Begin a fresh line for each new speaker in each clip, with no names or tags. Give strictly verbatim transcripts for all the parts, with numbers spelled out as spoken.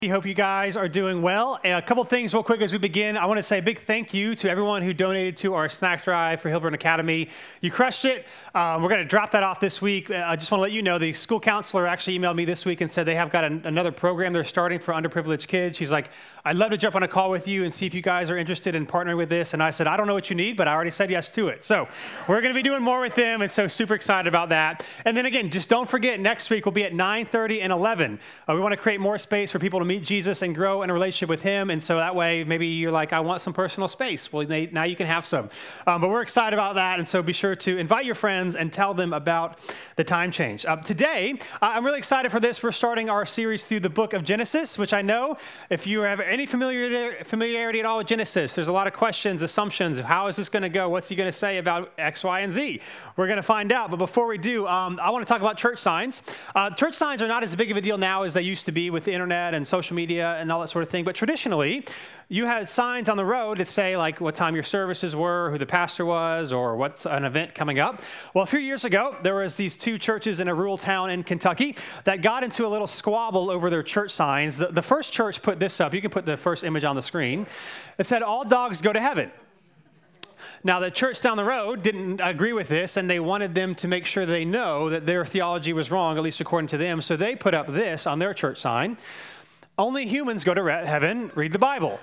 I hope you guys are doing well. And a couple things real quick as we begin. I want to say a big thank you to everyone who donated to our snack drive for Hillburn Academy. You crushed it. Um, we're going to drop that off this week. I just want to let you know the school counselor actually emailed me this week and said they have got an, another program they're starting for underprivileged kids. She's like, I'd love to jump on a call with you and see if you guys are interested in partnering with this. And I said, I don't know what you need, but I already said yes to it. So we're going to be doing more with them. And so super excited about that. And then again, just don't forget, next week we'll be at nine thirty and eleven. Uh, we want to create more space for people to meet Jesus and grow in a relationship with him. And so that way, maybe you're like, I want some personal space. Well, they, now you can have some. Um, but we're excited about that. And so be sure to invite your friends and tell them about the time change. Uh, today, uh, I'm really excited for this. We're starting our series through the book of Genesis, which I know if you have any familiarity, familiarity at all with Genesis, there's a lot of questions, assumptions. How is this going to go? What's he going to say about X, Y, and Z? We're going to find out. But before we do, um, I want to talk about church signs. Uh, church signs are not as big of a deal now as they used to be with the internet and social media and all that sort of thing. But traditionally, you had signs on the road that say like what time your services were, who the pastor was, or what's an event coming up. Well, a few years ago, there was these two churches in a rural town in Kentucky that got into a little squabble over their church signs. The, the first church put this up. You can put the first image on the screen. It said, "All dogs go to heaven." Now, the church down the road didn't agree with this, and they wanted them to make sure they know that their theology was wrong, at least according to them. So they put up this on their church sign: "Only humans go to heaven, read the Bible."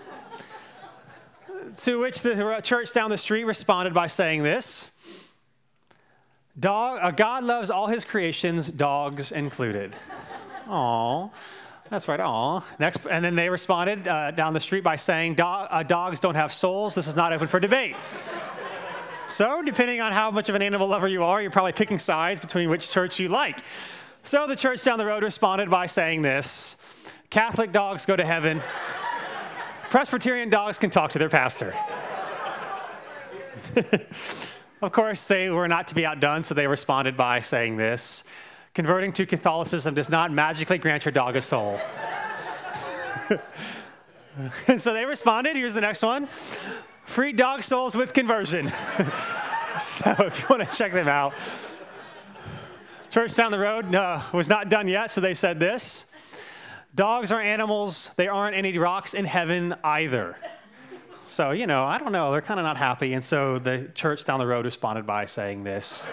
To which the church down the street responded by saying this: Dog, uh, God loves all his creations, dogs included. Aw, that's right, aw. Next, and then they responded uh, down the street by saying, Dog, uh, dogs don't have souls, this is not open for debate. So, depending on how much of an animal lover you are, you're probably picking sides between which church you like. So the church down the road responded by saying this: Catholic dogs go to heaven. Presbyterian dogs can talk to their pastor. Of course, they were not to be outdone, so they responded by saying this: converting to Catholicism does not magically grant your dog a soul. And so they responded. Here's the next one: free dog souls with conversion. So if you want to check them out. Church down the road no, was not done yet, so they said this: dogs are animals. They aren't any rocks in heaven either. So, you know, I don't know. They're kind of not happy. And so the church down the road responded by saying this: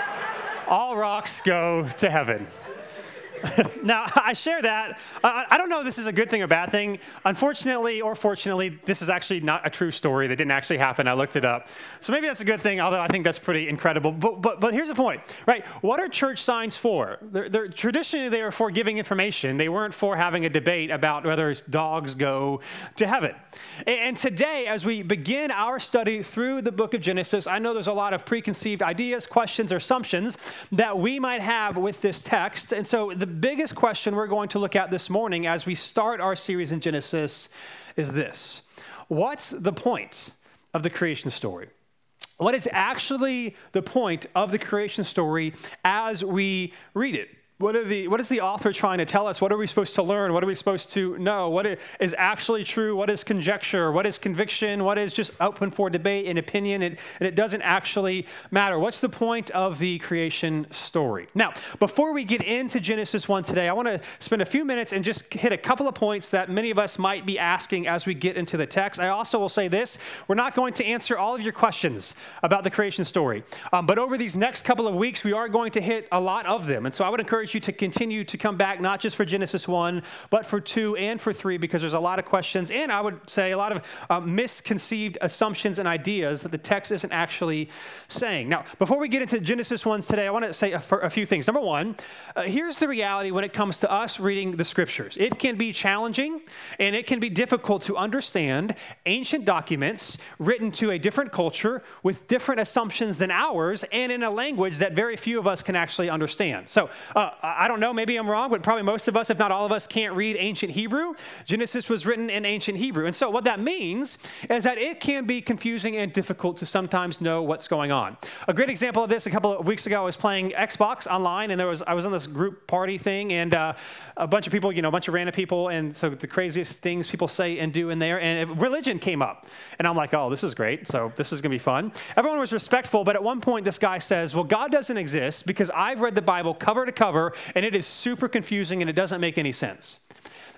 all rocks go to heaven. Now, I share that. Uh, I don't know if this is a good thing or bad thing. Unfortunately or fortunately, this is actually not a true story. That didn't actually happen. I looked it up. So maybe that's a good thing, although I think that's pretty incredible. But but, but here's the point, right? What are church signs for? They're, they're, traditionally, they are for giving information. They weren't for having a debate about whether dogs go to heaven. And, and today, as we begin our study through the book of Genesis, I know there's a lot of preconceived ideas, questions, or assumptions that we might have with this text. And so the biggest question we're going to look at this morning as we start our series in Genesis is this: what's the point of the creation story? What is actually the point of the creation story as we read it? What are the, what is the author trying to tell us? What are we supposed to learn? What are we supposed to know? What is actually true? What is conjecture? What is conviction? What is just open for debate and opinion? And, and it doesn't actually matter. What's the point of the creation story? Now, before we get into Genesis one today, I want to spend a few minutes and just hit a couple of points that many of us might be asking as we get into the text. I also will say this: we're not going to answer all of your questions about the creation story. Um, but over these next couple of weeks, we are going to hit a lot of them. And so I would encourage you to continue to come back, not just for Genesis one, but for two and for three, because there's a lot of questions, and I would say a lot of uh, misconceived assumptions and ideas that the text isn't actually saying. Now, before we get into Genesis one today, I want to say a, a few things. Number one, uh, here's the reality when it comes to us reading the scriptures. It can be challenging, and it can be difficult to understand ancient documents written to a different culture with different assumptions than ours, and in a language that very few of us can actually understand. So, uh, I don't know, maybe I'm wrong, but probably most of us, if not all of us, can't read ancient Hebrew. Genesis was written in ancient Hebrew. And so what that means is that it can be confusing and difficult to sometimes know what's going on. A great example of this, a couple of weeks ago, I was playing Xbox online, and there was I was on this group party thing, and uh, a bunch of people, you know, a bunch of random people, and so the craziest things people say and do in there, and religion came up. And I'm like, oh, this is great, so this is going to be fun. Everyone was respectful, but at one point, this guy says, well, God doesn't exist because I've read the Bible cover to cover, and it is super confusing, and it doesn't make any sense.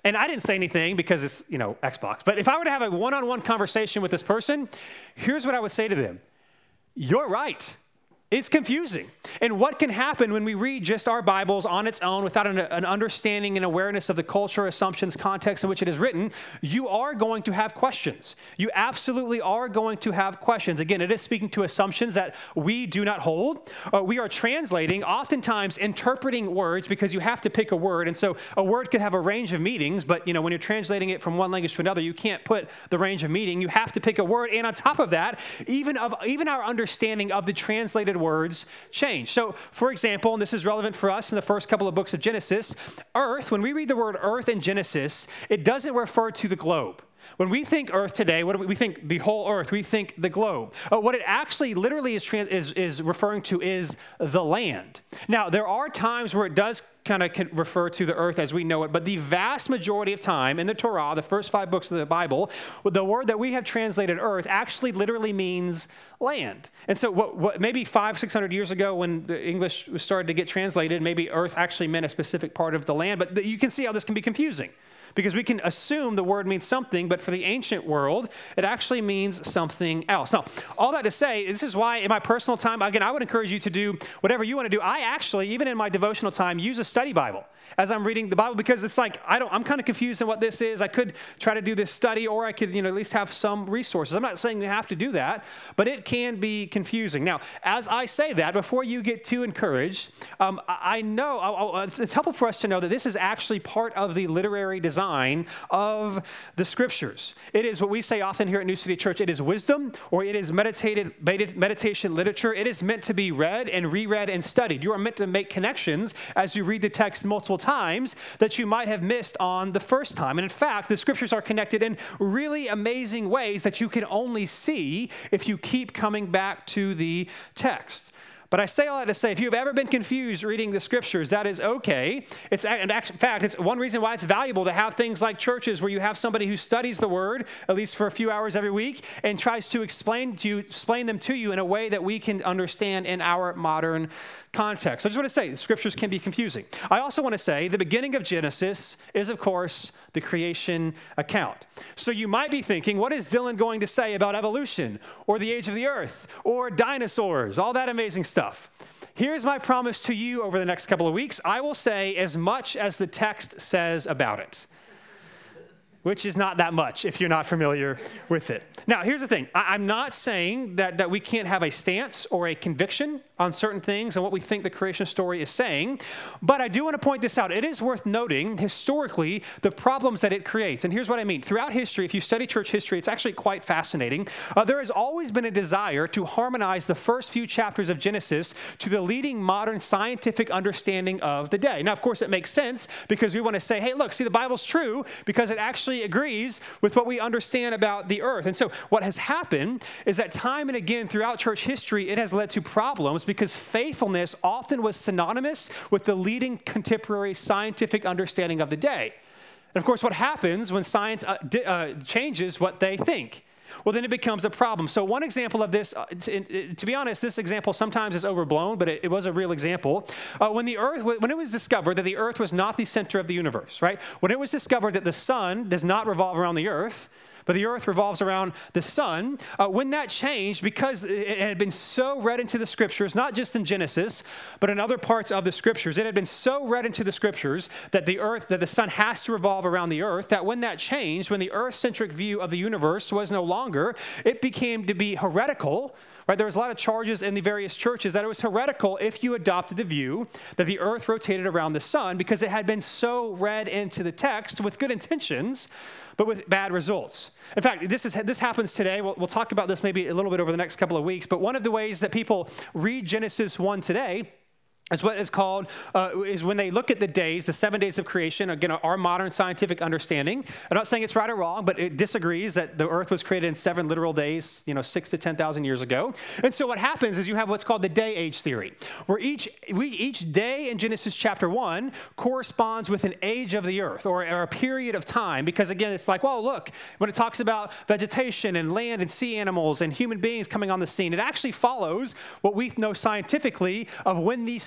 And I didn't say anything because it's, you know, Xbox. But if I were to have a one-on-one conversation with this person, here's what I would say to them. You're right. It's confusing. And what can happen when we read just our Bibles on its own without an, an understanding and awareness of the culture, assumptions, context in which it is written, you are going to have questions. You absolutely are going to have questions. Again, it is speaking to assumptions that we do not hold. Uh, we are translating, oftentimes interpreting words because you have to pick a word. And so a word could have a range of meanings, but you know, when you're translating it from one language to another, you can't put the range of meaning. You have to pick a word. And on top of that, even of even our understanding of the translated words change. So, for example, and this is relevant for us in the first couple of books of Genesis, earth, when we read the word earth in Genesis, it doesn't refer to the globe. When we think earth today, what do we, we think the whole earth, we think the globe. Uh, what it actually literally is, trans, is, is referring to is the land. Now, there are times where it does kind of refer to the earth as we know it, but the vast majority of time in the Torah, the first five books of the Bible, the word that we have translated earth actually literally means land. And so what, what maybe five, six hundred years ago when the English started to get translated, maybe earth actually meant a specific part of the land, but you can see how this can be confusing. Because we can assume the word means something, but for the ancient world, it actually means something else. Now, all that to say, this is why in my personal time, again, I would encourage you to do whatever you want to do. I actually, even in my devotional time, use a study Bible as I'm reading the Bible because it's like, I don't, I'm kind of confused on what this is. I could try to do this study or I could, you know, at least have some resources. I'm not saying you have to do that, but it can be confusing. Now, as I say that, before you get too encouraged, um, I know, I'll, I'll, it's helpful for us to know that this is actually part of the literary design of the scriptures. It is what we say often here at New City Church. It is wisdom or it is meditated, meditation literature. It is meant to be read and reread and studied. You are meant to make connections as you read the text multiple times that you might have missed on the first time. And in fact, the scriptures are connected in really amazing ways that you can only see if you keep coming back to the text. But I say all that to say, if you've ever been confused reading the scriptures, that is okay. It's, in fact, it's one reason why it's valuable to have things like churches where you have somebody who studies the word, at least for a few hours every week, and tries to explain to you, explain them to you in a way that we can understand in our modern context. So I just want to say, the scriptures can be confusing. I also want to say the beginning of Genesis is, of course, the creation account. So you might be thinking, what is Dylan going to say about evolution or the age of the earth or dinosaurs, all that amazing stuff? Here's my promise to you over the next couple of weeks. I will say as much as the text says about it, which is not that much if you're not familiar with it. Now, here's the thing. I, I'm not saying that, that we can't have a stance or a conviction on certain things and what we think the creation story is saying, but I do want to point this out. It is worth noting, historically, the problems that it creates. And here's what I mean. Throughout history, if you study church history, it's actually quite fascinating. Uh, there has always been a desire to harmonize the first few chapters of Genesis to the leading modern scientific understanding of the day. Now, of course, it makes sense because we want to say, hey, look, see, the Bible's true because it actually agrees with what we understand about the earth. And so what has happened is that time and again throughout church history, it has led to problems because faithfulness often was synonymous with the leading contemporary scientific understanding of the day. And of course, what happens when science uh, di- uh, changes what they think? Well, then it becomes a problem. So one example of this, uh, to, to be honest, this example sometimes is overblown, but it, it was a real example. Uh, when the earth, when it was discovered that the earth was not the center of the universe, right? When it was discovered that the sun does not revolve around the earth, but the earth revolves around the sun. Uh, when that changed, because it had been so read into the scriptures, not just in Genesis, but in other parts of the scriptures, it had been so read into the scriptures that the earth, that the sun has to revolve around the earth, that when that changed, when the earth-centric view of the universe was no longer, it became to be heretical. Right, there was a lot of charges in the various churches that it was heretical if you adopted the view that the earth rotated around the sun because it had been so read into the text with good intentions, but with bad results. In fact, this is this happens today. We'll, we'll talk about this maybe a little bit over the next couple of weeks, but one of the ways that people read Genesis one today is what is called, uh, is when they look at the days, the seven days of creation, again, our modern scientific understanding. I'm not saying it's right or wrong, but it disagrees that the earth was created in seven literal days, you know, six to ten thousand years ago. And so what happens is you have what's called the day age theory, where each we, each day in Genesis chapter one corresponds with an age of the earth or, or a period of time. Because again, it's like, well, look, when it talks about vegetation and land and sea animals and human beings coming on the scene, it actually follows what we know scientifically of when these things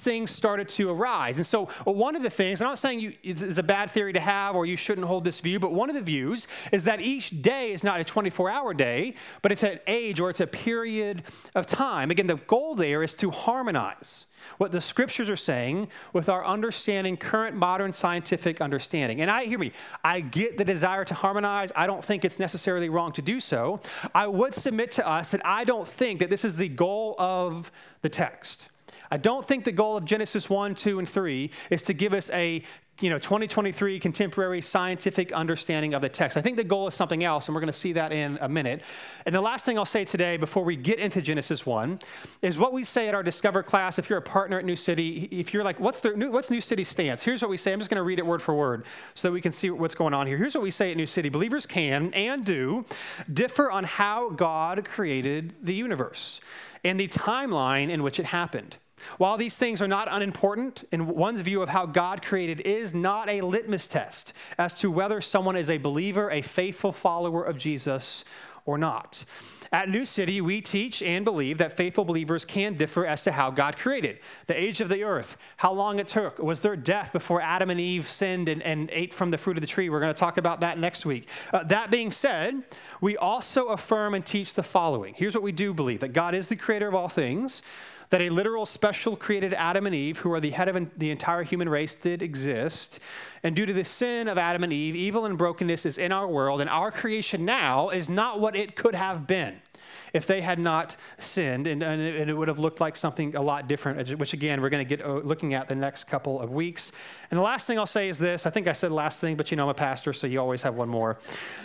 things started to arise. And so one of the things, I'm not saying you, it's a bad theory to have or you shouldn't hold this view, but one of the views is that each day is not a twenty-four hour day, but it's an age or it's a period of time. Again, the goal there is to harmonize what the scriptures are saying with our understanding, current modern scientific understanding. And I, hear me, I get the desire to harmonize. I don't think it's necessarily wrong to do so. I would submit to us that I don't think that this is the goal of the text. I don't think the goal of Genesis one, two, and three is to give us a you know, twenty twenty-three contemporary scientific understanding of the text. I think the goal is something else, and we're going to see that in a minute. And the last thing I'll say today before we get into Genesis one is what we say at our Discover class. If you're a partner at New City, if you're like, what's the new, what's New City's stance? Here's what we say. I'm just going to read it word for word so that we can see what's going on here. Here's what we say at New City. Believers can and do differ on how God created the universe and the timeline in which it happened. While these things are not unimportant, in one's view of how God created is not a litmus test as to whether someone is a believer, a faithful follower of Jesus, or not. At New City, we teach and believe that faithful believers can differ as to how God created the age of the earth, how long it took. Was there death before Adam and Eve sinned and, and ate from the fruit of the tree? We're going to talk about that next week. Uh, that being said, we also affirm and teach the following. Here's what we do believe, that God is the creator of all things, that a literal special created Adam and Eve, who are the head of the entire human race, did exist. And due to the sin of Adam and Eve, evil and brokenness is in our world, and our creation now is not what it could have been if they had not sinned, and, and, it, and it would have looked like something a lot different, which again, we're going to get looking at the next couple of weeks. And the last thing I'll say is this. I think I said last thing, but you know I'm a pastor, so you always have one more.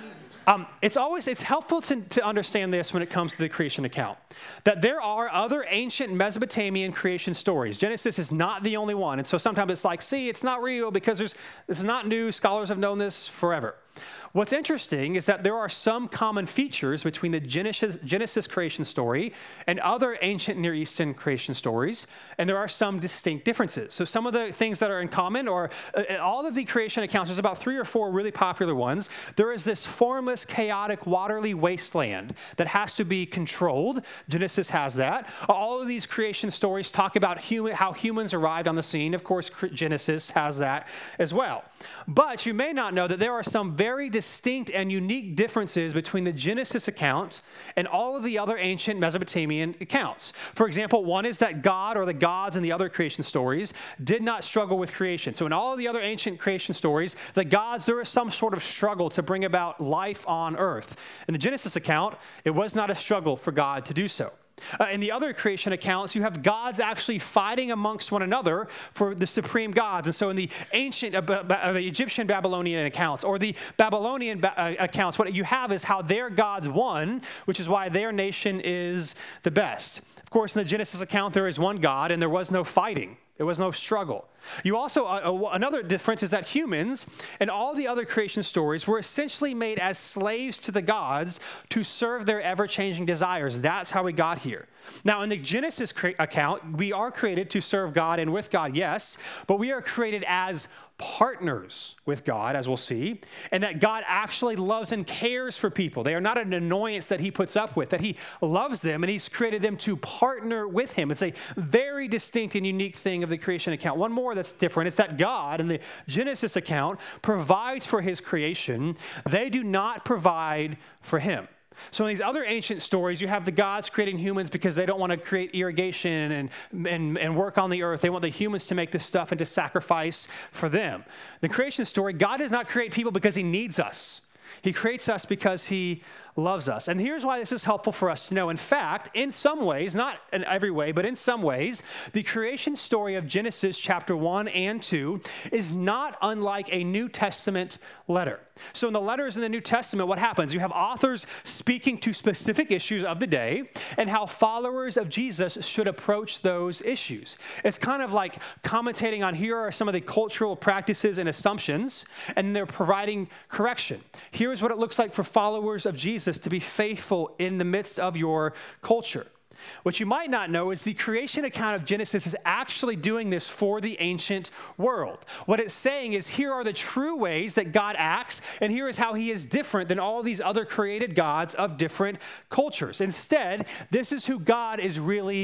Um, it's always, it's helpful to, to understand this when it comes to the creation account, that there are other ancient Mesopotamian creation stories. Genesis is not the only one. And so sometimes it's like, see, it's not real because there's, this is not new. Scholars have known this forever. What's interesting is that there are some common features between the Genesis, Genesis creation story and other ancient Near Eastern creation stories, and there are some distinct differences. So some of the things that are in common, or uh, all of the creation accounts, there's about three or four really popular ones. There is this formless, chaotic, watery wasteland that has to be controlled. Genesis has that. All of these creation stories talk about human, how humans arrived on the scene. Of course, Genesis has that as well. But you may not know that there are some very distinct and unique differences between the Genesis account and all of the other ancient Mesopotamian accounts. For example, one is that God or the gods in the other creation stories did not struggle with creation. So in all of the other ancient creation stories, the gods, there is some sort of struggle to bring about life on earth. In the Genesis account, it was not a struggle for God to do so. Uh, in the other creation accounts, you have gods actually fighting amongst one another for the supreme gods. And so in the ancient, uh, ba- the Egyptian Babylonian accounts or the Babylonian ba- uh, accounts, what you have is how their gods won, which is why their nation is the best. Of course, in the Genesis account, there is one God and there was no fighting. There was no struggle. You also, uh, another difference is that humans and all the other creation stories were essentially made as slaves to the gods to serve their ever-changing desires. That's how we got here. Now, in the Genesis cre- account, we are created to serve God and with God, yes, but we are created as partners with God, as we'll see, and that God actually loves and cares for people. They are not an annoyance that he puts up with, that he loves them, and he's created them to partner with him. It's a very distinct and unique thing of the creation account. One more that's different is that God in the Genesis account provides for his creation. They do not provide for him. So in these other ancient stories, you have the gods creating humans because they don't want to create irrigation and, and, and work on the earth. They want the humans to make this stuff and to sacrifice for them. The creation story, God does not create people because he needs us. He creates us because he loves us. And here's why this is helpful for us to know. In fact, in some ways, not in every way, but in some ways, the creation story of Genesis chapter one and two is not unlike a New Testament letter. So in the letters in the New Testament, what happens? You have authors speaking to specific issues of the day and how followers of Jesus should approach those issues. It's kind of like commentating on here are some of the cultural practices and assumptions, and they're providing correction. Here's what it looks like for followers of Jesus to be faithful in the midst of your culture. What you might not know is the creation account of Genesis is actually doing this for the ancient world. What it's saying is here are the true ways that God acts, and here is how he is different than all these other created gods of different cultures. Instead, this is who God is really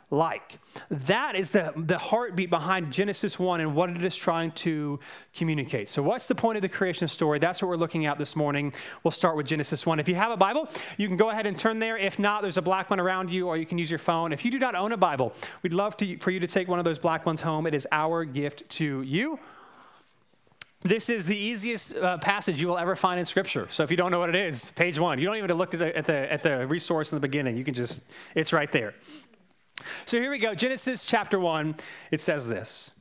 like. That is the, the heartbeat behind Genesis one and what it is trying to communicate. So what's the point of the creation story? That's what we're looking at this morning. We'll start with Genesis one. If you have a Bible, you can go ahead and turn there. If not, there's a black one around you, or you can use your phone. If you do not own a Bible, we'd love to, for you to take one of those black ones home. It is our gift to you. This is the easiest uh, passage you will ever find in Scripture. So if you don't know what it is, page one. You don't even have to look at the, at the, at the resource in the beginning. You can just, it's right there. So here we go. Genesis chapter one, it says this.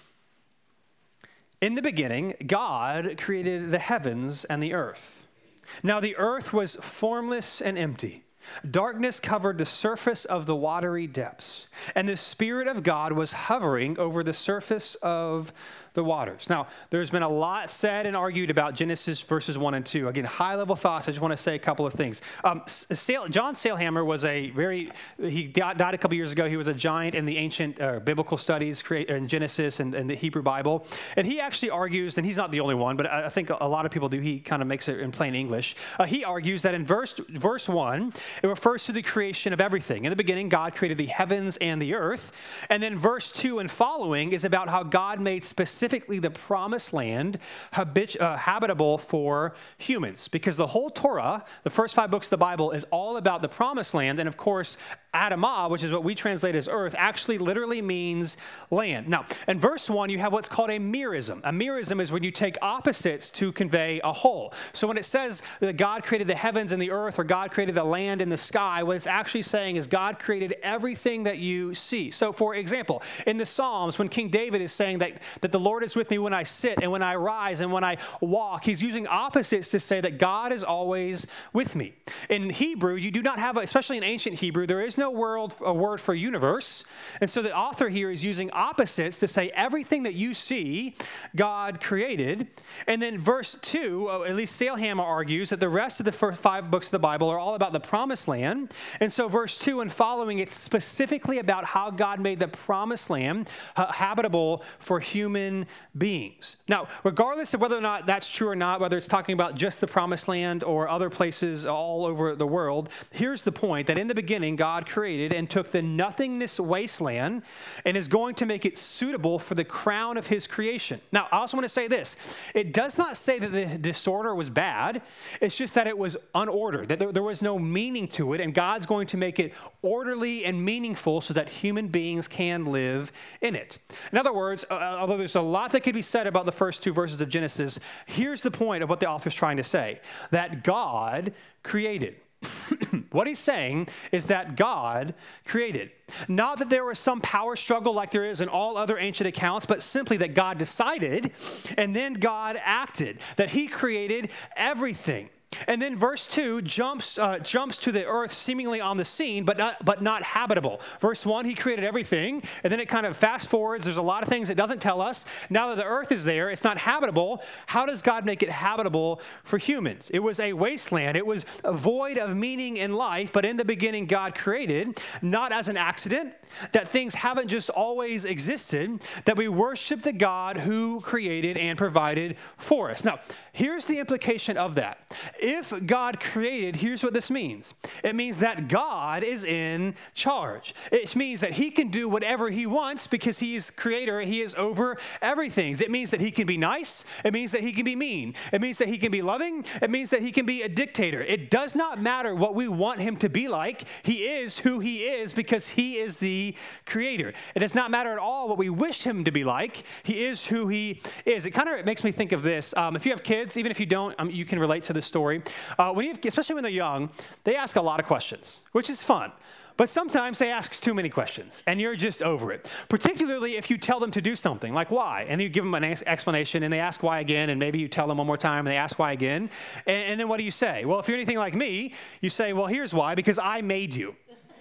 In the beginning, God created the heavens and the earth. Now the earth was formless and empty. Darkness covered the surface of the watery depths, and the Spirit of God was hovering over the surface of the waters. Now, there's been a lot said and argued about Genesis verses one and two. Again, high-level thoughts. I just want to say a couple of things. Um, Sail, John Sailhammer was a very, he died a couple years ago. He was a giant in the ancient uh, biblical studies in Genesis and, and the Hebrew Bible. And he actually argues, and he's not the only one, but I think a lot of people do. He kind of makes it in plain English. Uh, he argues that in verse, verse one, it refers to the creation of everything. In the beginning, God created the heavens and the earth. And then verse two and following is about how God made specific Specifically, the promised land habit- uh, habitable for humans, because the whole Torah, the first five books of the Bible, is all about the promised land. And of course, Adamah, which is what we translate as earth, actually literally means land. Now, in verse one, you have what's called a merism. A merism is when you take opposites to convey a whole. So when it says that God created the heavens and the earth, or God created the land and the sky, what it's actually saying is God created everything that you see. So for example, in the Psalms, when King David is saying that, that the Lord is with me when I sit and when I rise and when I walk, he's using opposites to say that God is always with me. In Hebrew, you do not have, a, especially in ancient Hebrew, there is no word, a word for universe. And so the author here is using opposites to say everything that you see, God created. And then verse two, at least Sailhammer argues that the rest of the first five books of the Bible are all about the promised land. And so verse two and following, it's specifically about how God made the promised land uh, habitable for human beings. Now, regardless of whether or not that's true or not, whether it's talking about just the promised land or other places all over the world, here's the point, that in the beginning, God created and took the nothingness wasteland and is going to make it suitable for the crown of his creation. Now, I also want to say this. It does not say that the disorder was bad. It's just that it was unordered, that there, there was no meaning to it, and God's going to make it orderly and meaningful so that human beings can live in it. In other words, uh, although there's a lot that could be said about the first two verses of Genesis, here's the point of what the author's trying to say, that God created. What he's saying is that God created. Not that there was some power struggle like there is in all other ancient accounts, but simply that God decided and then God acted, that he created everything. And then verse two jumps uh, jumps to the earth seemingly on the scene, but not, but not habitable. Verse one, he created everything, and then it kind of fast forwards. There's a lot of things it doesn't tell us. Now that the earth is there, it's not habitable. How does God make it habitable for humans? It was a wasteland. It was void of meaning in life, but in the beginning, God created, not as an accident, that things haven't just always existed, that we worship the God who created and provided for us. Now, here's the implication of that. If God created, here's what this means. It means that God is in charge. It means that he can do whatever he wants because he is creator and he is over everything. It means that he can be nice. It means that he can be mean. It means that he can be loving. It means that he can be a dictator. It does not matter what we want him to be like. He is who he is because he is the creator. It does not matter at all what we wish him to be like. He is who he is. It kind of makes me think of this. Um, if you have kids, even if you don't, um, you can relate to this story. Uh, when you have, especially when they're young, they ask a lot of questions, which is fun. But sometimes they ask too many questions, and you're just over it. Particularly if you tell them to do something, like why, and you give them an explanation, and they ask why again, and maybe you tell them one more time, and they ask why again, and, and then what do you say? Well, if you're anything like me, you say, well, here's why, because I made you.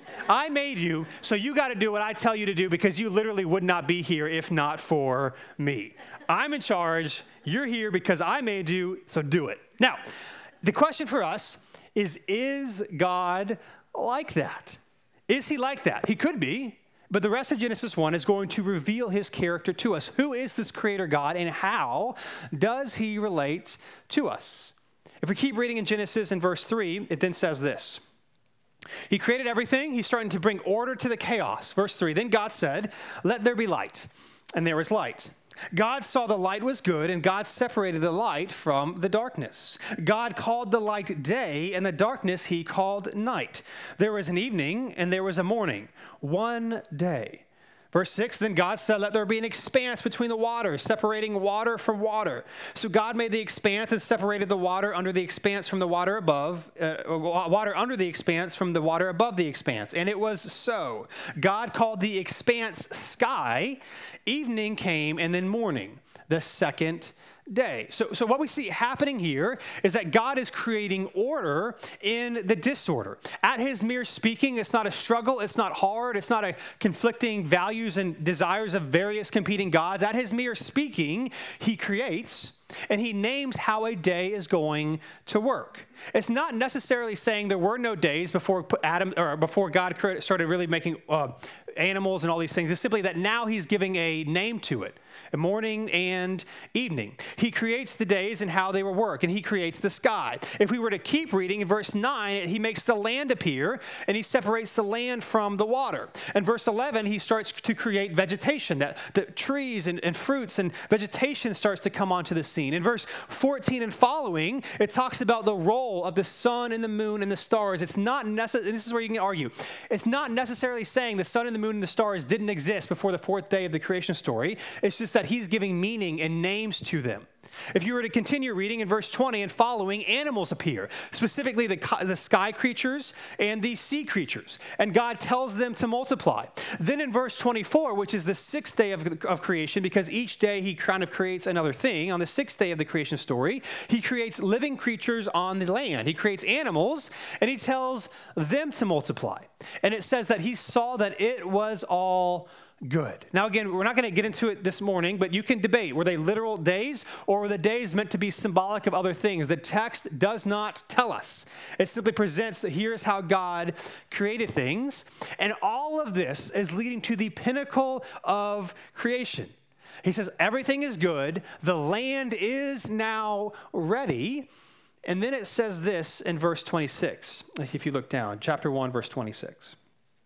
I made you, so you got to do what I tell you to do because you literally would not be here if not for me. I'm in charge. You're here because I made you, so do it. Now, the question for us is, is God like that? Is he like that? He could be, but the rest of Genesis one is going to reveal his character to us. Who is this creator God, and how does he relate to us? If we keep reading in Genesis in verse three, it then says this. He created everything. He's starting to bring order to the chaos. Verse three, then God said, let there be light. And there was light. God saw the light was good, and God separated the light from the darkness. God called the light day, and the darkness he called night. There was an evening, and there was a morning, one day. Verse six, then God said, let there be an expanse between the waters, separating water from water. So God made the expanse and separated the water under the expanse from the water above, uh, water under the expanse from the water above the expanse. And it was so. God called the expanse sky. Evening came, and then morning, the second day. So, so what we see happening here is that God is creating order in the disorder. At his mere speaking, it's not a struggle, it's not hard, it's not a conflicting values and desires of various competing gods. At his mere speaking, he creates, and he names how a day is going to work. It's not necessarily saying there were no days before Adam or before God started really making uh, animals and all these things. It's simply that now he's giving a name to it, a morning and evening. He creates the days and how they will work, and he creates the sky. If we were to keep reading in verse nine, he makes the land appear, and he separates the land from the water. In verse eleven, he starts to create vegetation, that, that trees and, and fruits and vegetation starts to come onto the scene. In verse fourteen and following, it talks about the role of the sun and the moon and the stars. It's not necessary, this is where you can argue, it's not necessarily saying the sun and the moon and the stars didn't exist before the fourth day of the creation story. It's just that he's giving meaning and names to them. If you were to continue reading in verse twenty and following, animals appear, specifically the, the sky creatures and the sea creatures, and God tells them to multiply. Then in verse twenty-four, which is the sixth day of, of creation, because each day he kind of creates another thing, on the sixth day of the creation story, he creates living creatures on the land. He creates animals, and he tells them to multiply. And it says that he saw that it was all good. Now, again, we're not going to get into it this morning, but you can debate. Were they literal days, or were the days meant to be symbolic of other things? The text does not tell us. It simply presents that here's how God created things, and all of this is leading to the pinnacle of creation. He says, everything is good. The land is now ready. And then it says this in verse twenty-six, if you look down, chapter one, verse twenty-six.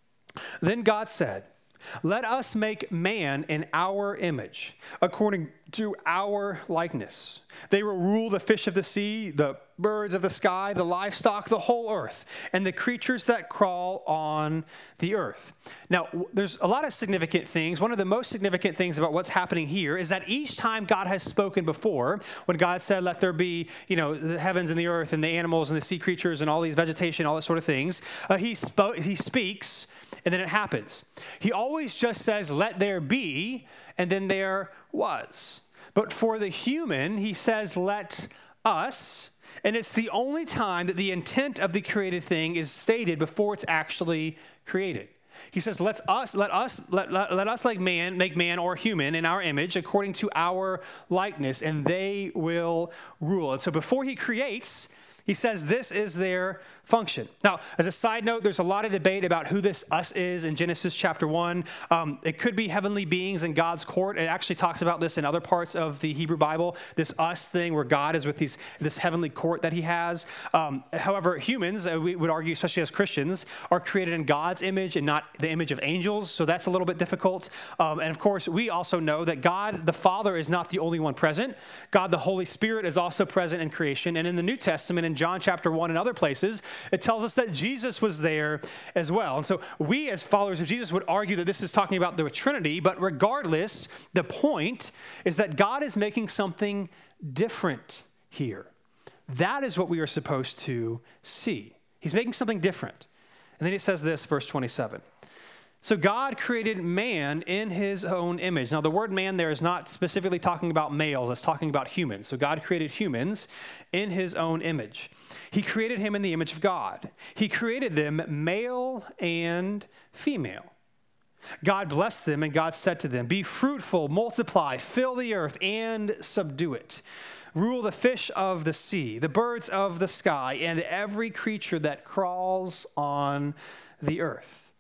Then God said, let us make man in our image, according to our likeness. They will rule the fish of the sea, the birds of the sky, the livestock, the whole earth, and the creatures that crawl on the earth. Now, there's a lot of significant things. One of the most significant things about what's happening here is that each time God has spoken before, when God said, let there be, you know, the heavens and the earth and the animals and the sea creatures and all these vegetation, all that sort of things, uh, he, spo- he speaks, and then it happens. He always just says, let there be, and then there was. But for the human, he says, let us, and it's the only time that the intent of the created thing is stated before it's actually created. He says, let us, let us, let, let, let us like man, make man or human in our image according to our likeness, and they will rule. And so before he creates, he says this is their function. Now, as a side note, there's a lot of debate about who this us is in Genesis chapter one. Um, it could be heavenly beings in God's court. It actually talks about this in other parts of the Hebrew Bible, this us thing where God is with these this heavenly court that he has. Um, however, humans, uh, we would argue, especially as Christians, are created in God's image and not the image of angels, so that's a little bit difficult. Um, and of course, we also know that God the Father is not the only one present. God the Holy Spirit is also present in creation. And in the New Testament, in John chapter one and other places, it tells us that Jesus was there as well. And so we as followers of Jesus would argue that this is talking about the Trinity, but regardless, the point is that God is making something different here. That is what we are supposed to see. He's making something different. And then he says this, verse twenty-seven. So God created man in his own image. Now, the word man there is not specifically talking about males. It's talking about humans. So God created humans in his own image. He created him in the image of God. He created them male and female. God blessed them, and God said to them, be fruitful, multiply, fill the earth, and subdue it. Rule the fish of the sea, the birds of the sky, and every creature that crawls on the earth.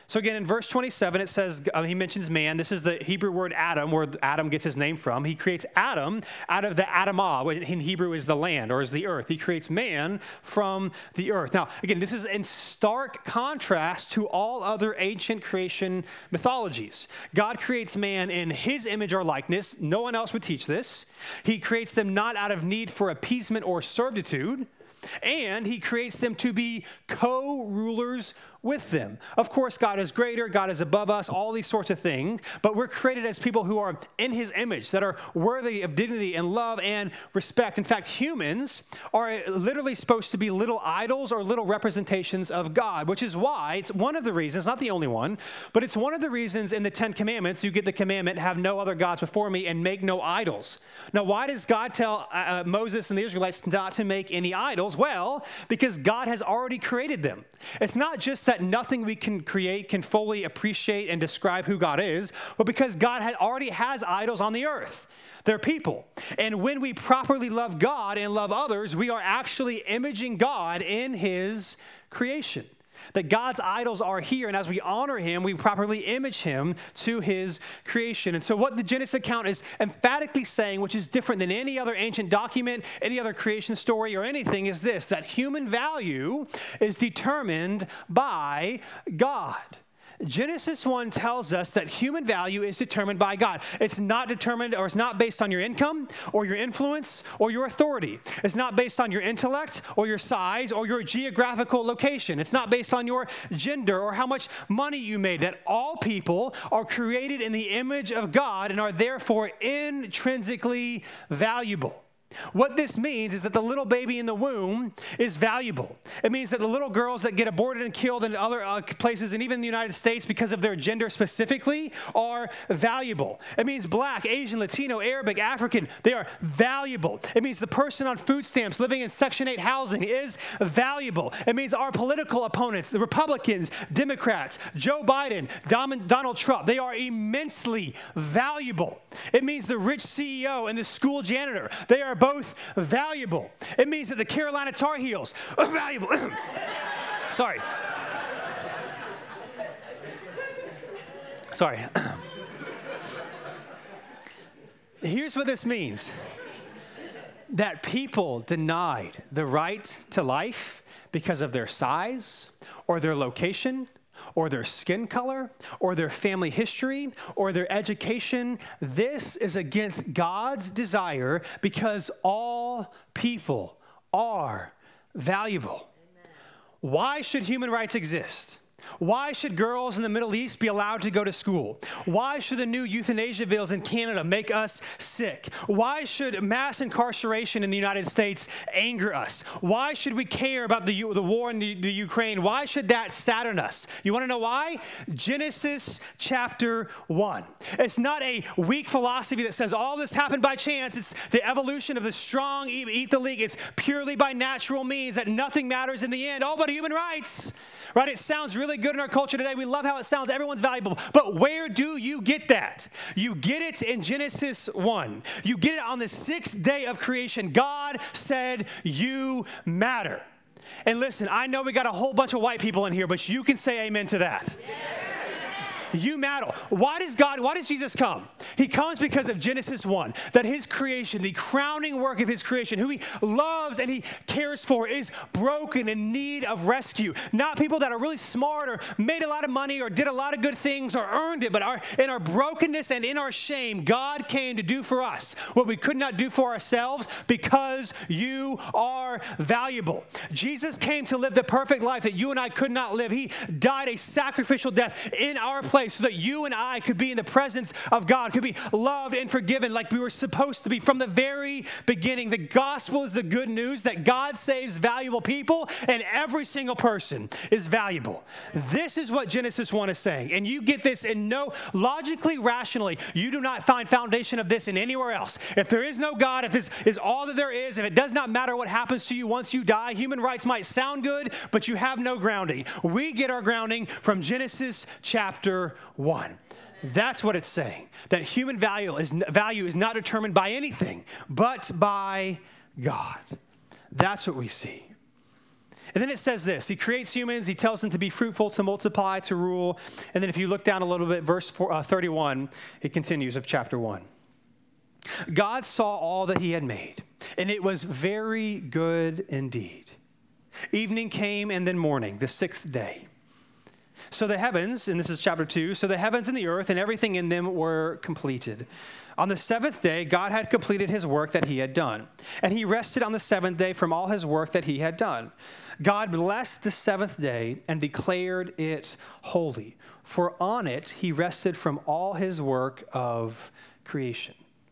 So again, in verse twenty-seven, it says, uh, he mentions man. This is the Hebrew word Adam, where Adam gets his name from. He creates Adam out of the Adamah, which in Hebrew is the land or is the earth. He creates man from the earth. Now, again, this is in stark contrast to all other ancient creation mythologies. God creates man in his image or likeness. No one else would teach this. He creates them not out of need for appeasement or servitude, and he creates them to be co-rulers with them. Of course, God is greater, God is above us, all these sorts of things, but we're created as people who are in his image, that are worthy of dignity and love and respect. In fact, humans are literally supposed to be little idols or little representations of God, which is why it's one of the reasons, not the only one, but it's one of the reasons in the Ten Commandments you get the commandment, have no other gods before me and make no idols. Now, why does God tell uh, Moses and the Israelites not to make any idols? Well, because God has already created them. It's not just that nothing we can create can fully appreciate and describe who God is, but because God had already has idols on the earth. They're people. And when we properly love God and love others, we are actually imaging God in his creation. That God's idols are here, and as we honor him, we properly image him to his creation. And so what the Genesis account is emphatically saying, which is different than any other ancient document, any other creation story or anything, is this, that human value is determined by God. Genesis one tells us that human value is determined by God. It's not determined, or it's not based on your income or your influence or your authority. It's not based on your intellect or your size or your geographical location. It's not based on your gender or how much money you made. That all people are created in the image of God and are therefore intrinsically valuable. What this means is that the little baby in the womb is valuable. It means that the little girls that get aborted and killed in other uh, places, and even in the United States because of their gender specifically, are valuable. It means black, Asian, Latino, Arabic, African, they are valuable. It means the person on food stamps living in Section eight housing is valuable. It means our political opponents, the Republicans, Democrats, Joe Biden, Donald Trump, they are immensely valuable. It means the rich C E O and the school janitor, they are both valuable. It means that the Carolina Tar Heels are valuable. Sorry. Sorry. Here's what this means. That people denied the right to life because of their size or their location or their skin color, or their family history, or their education. This is against God's desire because all people are valuable. Amen. Why should human rights exist? Why should girls in the Middle East be allowed to go to school? Why should the new euthanasia bills in Canada make us sick? Why should mass incarceration in the United States anger us? Why should we care about the, the war in the, the Ukraine? Why should that sadden us? You want to know why? Genesis chapter one. It's not a weak philosophy that says all this happened by chance. It's the evolution of the strong eat, eat the leak. It's purely by natural means that nothing matters in the end. Oh, but human rights. Right? It sounds really good in our culture today. We love how it sounds. Everyone's valuable. But where do you get that? You get it in Genesis one. You get it on the sixth day of creation. God said, you matter. And listen, I know we got a whole bunch of white people in here, but you can say amen to that. Yeah. You matter. Why does God, why does Jesus come? He comes because of Genesis one, that his creation, the crowning work of his creation, who he loves and he cares for, is broken in need of rescue. Not people that are really smart or made a lot of money or did a lot of good things or earned it, but our, in our brokenness and in our shame, God came to do for us what we could not do for ourselves because you are valuable. Jesus came to live the perfect life that you and I could not live. He died a sacrificial death in our place, so that you and I could be in the presence of God, could be loved and forgiven like we were supposed to be from the very beginning. The gospel is the good news that God saves valuable people, and every single person is valuable. This is what Genesis one is saying, and you get this in no, logically, rationally, you do not find foundation of this in anywhere else. If there is no God, if this is all that there is, if it does not matter what happens to you once you die, human rights might sound good, but you have no grounding. We get our grounding from Genesis chapter one. That's what it's saying. That human value is, value is not determined by anything, but by God. That's what we see. And then it says this, he creates humans, he tells them to be fruitful, to multiply, to rule. And then if you look down a little bit, verse four, uh, thirty-one, it continues of chapter one. God saw all that he had made, and it was very good indeed. Evening came and then morning, the sixth day. So the heavens, and this is chapter two, so the heavens and the earth and everything in them were completed. On the seventh day, God had completed his work that he had done, and he rested on the seventh day from all his work that he had done. God blessed the seventh day and declared it holy, for on it he rested from all his work of creation.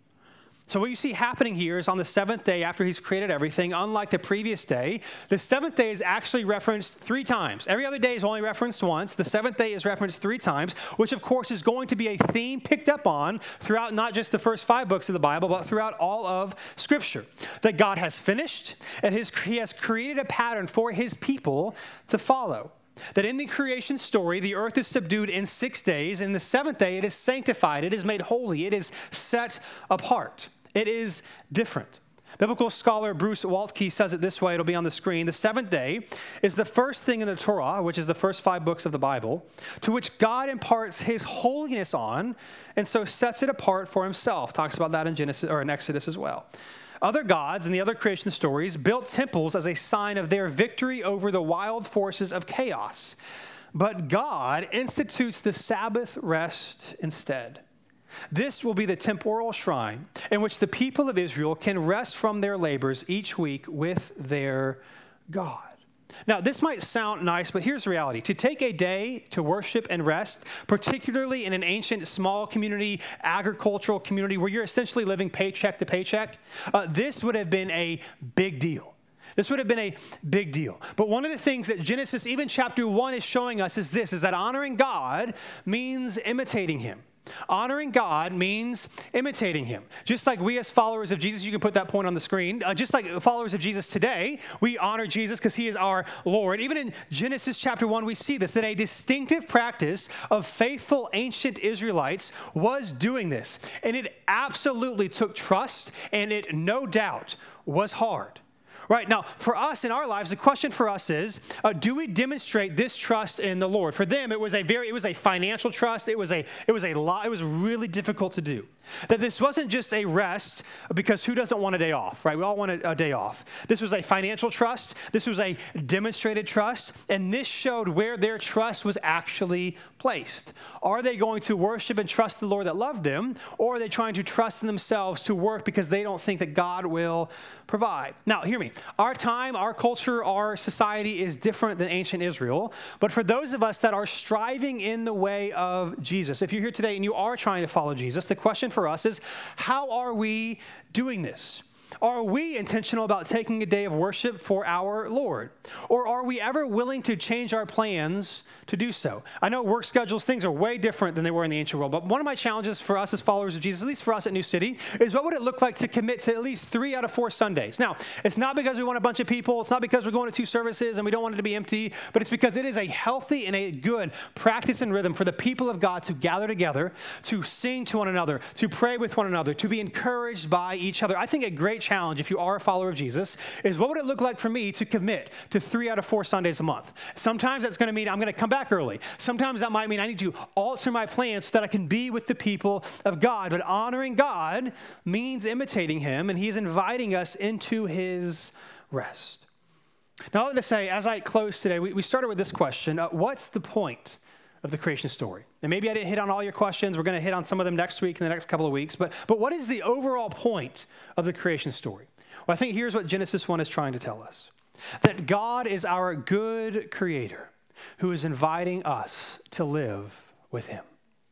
So what you see happening here is on the seventh day after he's created everything, unlike the previous day, the seventh day is actually referenced three times. Every other day is only referenced once. The seventh day is referenced three times, which of course is going to be a theme picked up on throughout not just the first five books of the Bible, but throughout all of Scripture. That God has finished and his, he has created a pattern for his people to follow. That in the creation story, the earth is subdued in six days. In the seventh day, it is sanctified. It is made holy. It is set apart. It is different. Biblical scholar Bruce Waltke says it this way. It'll be on the screen. The seventh day is the first thing in the Torah, which is the first five books of the Bible, to which God imparts his holiness on, and so sets it apart for himself. Talks about that in Genesis or in Exodus as well. Other gods and the other creation stories built temples as a sign of their victory over the wild forces of chaos. But God institutes the Sabbath rest instead. This will be the temporal shrine in which the people of Israel can rest from their labors each week with their God. Now, this might sound nice, but here's the reality. To take a day to worship and rest, particularly in an ancient small community, agricultural community where you're essentially living paycheck to paycheck, uh, this would have been a big deal. This would have been a big deal. But one of the things that Genesis, even chapter one, is showing us is this, is that honoring God means imitating him. Honoring God means imitating him. Just like we as followers of Jesus, you can put that point on the screen, uh, just like followers of Jesus today, we honor Jesus because he is our Lord. Even in Genesis chapter one, we see this, that a distinctive practice of faithful ancient Israelites was doing this. And it absolutely took trust, and it no doubt was hard. Right, now, for us in our lives, the question for us is, uh, do we demonstrate this trust in the Lord? For them, it was a very, it was a financial trust. It was a, it was a lot, it was really difficult to do. That this wasn't just a rest, because who doesn't want a day off, right? We all want a, a day off. This was a financial trust. This was a demonstrated trust. And this showed where their trust was actually placed. Are they going to worship and trust the Lord that loved them? Or are they trying to trust in themselves to work because they don't think that God will provide? Now, hear me. Our time, our culture, our society is different than ancient Israel. But for those of us that are striving in the way of Jesus, if you're here today and you are trying to follow Jesus, the question for us is, how are we doing this? Are we intentional about taking a day of worship for our Lord? Or are we ever willing to change our plans to do so? I know work schedules, things are way different than they were in the ancient world, but one of my challenges for us as followers of Jesus, at least for us at New City, is what would it look like to commit to at least three out of four Sundays? Now, it's not because we want a bunch of people, it's not because we're going to two services and we don't want it to be empty, but it's because it is a healthy and a good practice and rhythm for the people of God to gather together, to sing to one another, to pray with one another, to be encouraged by each other. I think a great challenge, if you are a follower of Jesus, is what would it look like for me to commit to three out of four Sundays a month? Sometimes that's going to mean I'm going to come back early. Sometimes that might mean I need to alter my plans so that I can be with the people of God. But honoring God means imitating him, and he is inviting us into his rest. Now, let me say, as I close today, we, we started with this question. Uh, what's the point of the creation story? And maybe I didn't hit on all your questions. We're going to hit on some of them next week in the next couple of weeks. But, but what is the overall point of the creation story? Well, I think here's what Genesis one is trying to tell us. That God is our good creator who is inviting us to live with him.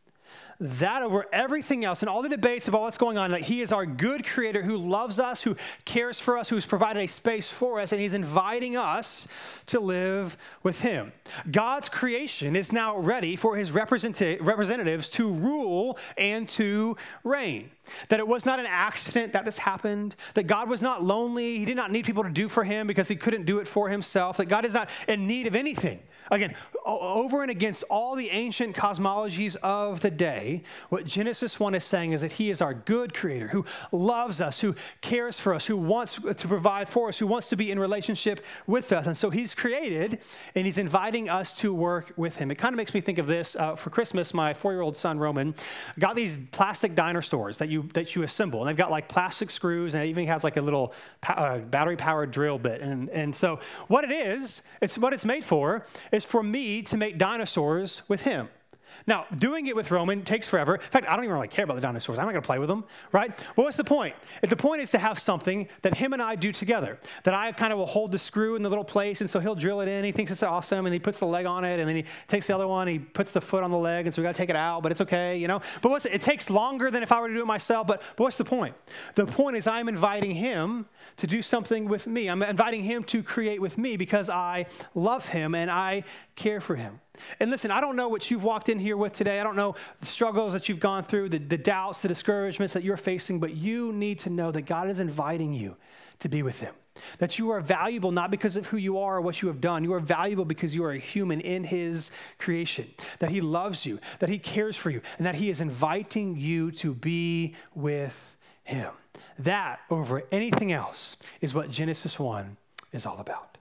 That over everything else and all the debates about what's going on, that he is our good creator who loves us, who cares for us, who's provided a space for us, and he's inviting us to live with him. God's creation is now ready for his representatives to rule and to reign. that it was not an accident that this happened, that God was not lonely. He did not need people to do for him because he couldn't do it for himself, that God is not in need of anything. Again, over and against all the ancient cosmologies of the day, what Genesis one is saying is that he is our good creator who loves us, who cares for us, who wants to provide for us, who wants to be in relationship with us. And so he's created and he's inviting us to work with him. It kind of makes me think of this. Uh, for Christmas, my four-year-old son, Roman, got these plastic diner stores that you that you assemble. And they've got like plastic screws and it even has like a little uh, battery-powered drill bit. And, and so what it is, it's what it's made for is for me to make dinosaurs with him. Now, doing it with Roman takes forever. In fact, I don't even really care about the dinosaurs. I'm not going to play with them, right? Well, what's the point? The point is to have something that him and I do together, that I kind of will hold the screw in the little place, and so he'll drill it in. He thinks it's awesome, and he puts the leg on it, and then he takes the other one, he puts the foot on the leg, and so we got to take it out, but it's okay, you know? But what's it takes longer than if I were to do it myself, but, but what's the point? The point is I'm inviting him to do something with me. I'm inviting him to create with me because I love him and I care for him. And listen, I don't know what you've walked in here with today. I don't know the struggles that you've gone through, the, the doubts, the discouragements that you're facing, but you need to know that God is inviting you to be with him. That you are valuable not because of who you are or what you have done. You are valuable because you are a human in his creation. That he loves you, that he cares for you, and that he is inviting you to be with him. That, over anything else, is what Genesis one is all about.